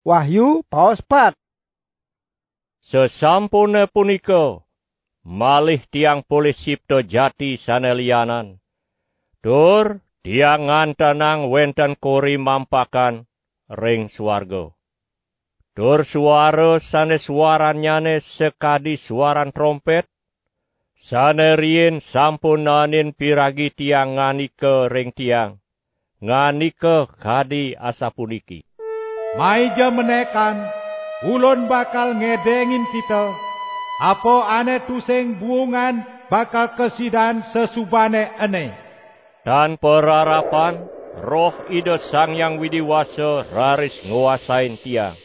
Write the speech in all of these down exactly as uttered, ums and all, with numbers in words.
Wahyu paos pat. Sesampune punika malih tiang pulih sipta jati sanelianan. Tur tiang ngantanang wenten kori mampakan ring swarga. Tur suara sane suaranyane sekadi suaran trompet. Sane rien sampun nanin piragi tiang nganika ring tiang. Nganika kadi asapuniki. Maija menekan, ulun bakal ngedengin kita. Apa ane tusing buungan bakal kesidan sesubane ene. Dan perarapan, roh ida Sang Yang Widiwasa raris nguasain tiang.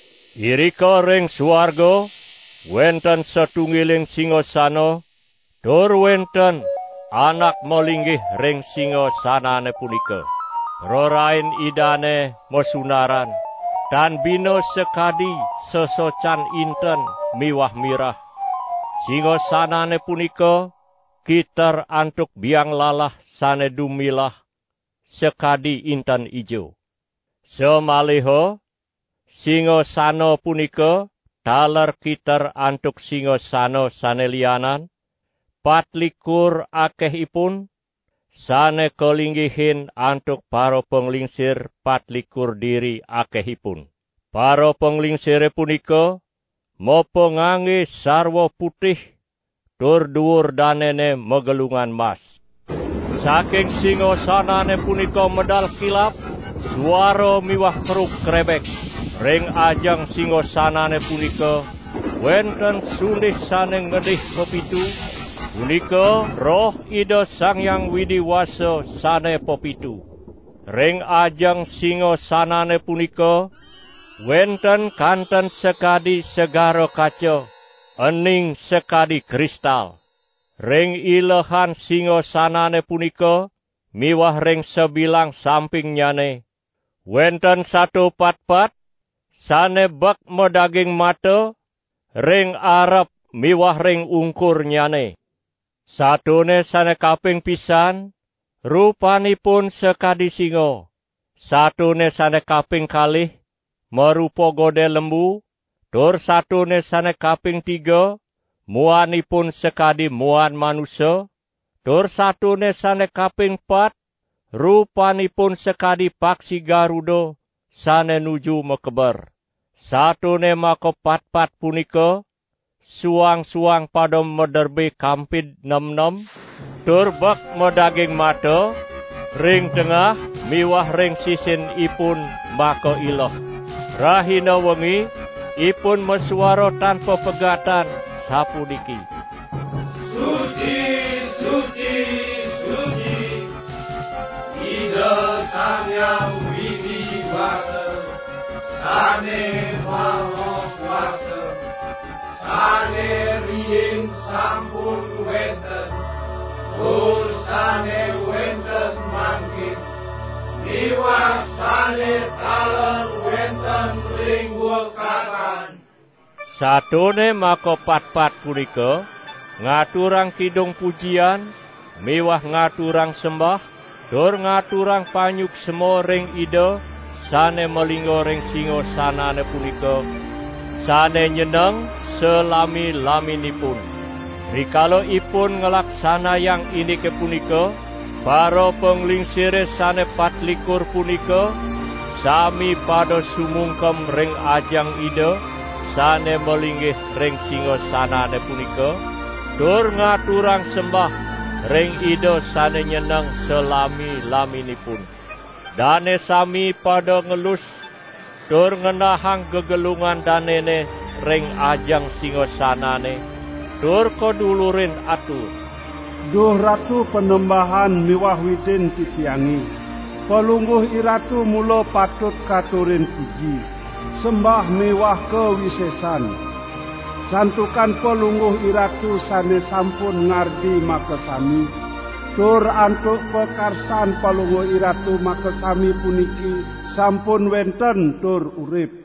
Irika ring swarga, wenten setunggiling singosana, tur wenten anak melinggih ring singosanane punika. Rorain idane mesunaran, dan bino sekadi sesocan inten miwah mirah. Singosanane punika kiter antuk biang lalah sane dumilah sekadi inten ijo. Semaliho singosana punika taler kiter antuk singosana sane lianan, patlikur akehipun sane kelinggihin antuk para penglingsir patlikur diri akehipun. Para penglingsire punika mopo ngangge sarwa putih, tur dhuwur danene megelungan mas. Saking singosanane punika medal kilap, suara miwah keruk krebek. Ring ajang singosanane punika wenten sundih sane ngedih pepitu. Punika roh ida Sang Yang Widiwasa sane pepitu. Ring ajang singosanane punika wenten kanten sekadi segara kaca, ening sekadi kristal. Ring ilehan singosanane punika miwah ring sebilang sampingnyane wenten satu pat-pat sane bak medaging mata, ring arep miwah ring ungkurnyane. Satune sane kaping pisan, rupanipun sekadi singa. Satune sane kaping kalih, merupa gode lembu. Tur satune sane kaping tiga, muanipun sekadi muan manusia. Tur satune sane kaping pat, rupanipun sekadi paksi garuda, sane nuju mekeber. Satune mako pat-pat punika, suang-suang pada mederbe kampid nem-nem, tur bak medaging mata, ring tengah miwah ring sisin ipun mako iloh. Rahina wengi ipun mesuara tanpa pegatan sapuniki. Suci, suci, suci, Ida Sang Yang Widiwasa, sane maha kuasa. Sane rien sampun wenten, tur sane wenten mangkin, miwah sane taler wenten ring wekasan. Satune mako pat-pat punika ngaturang kidung pujian, miwah ngaturang sembah, tur ngaturang panyuk semo ring ida sane melinggo ring singosanane punika, sane nyeneng selami-laminipun. Rikala ipun ngelaksana yang ini kepunika, para penglingsire sane patlikur punika, sami pada sumungkem ring ajang ida, sane melinggih ring singosanane punika, tur ngaturang sembah ring ida sane nyeneng selami-laminipun. Dane sami pada ngelus, tur ngenahang gegelungan danene ring ajang singosanane, tur kodulurin atur. Duh Ratu penembahan miwah widin titiangi, pelungguh iratu mula patut katurin puji, sembah miwah kewisesan. Santukan pelungguh iratu sane sampun ngardi makesami, tur antuk pekarsan pelungguh iratu makesami puniki sampun wenten tur urip.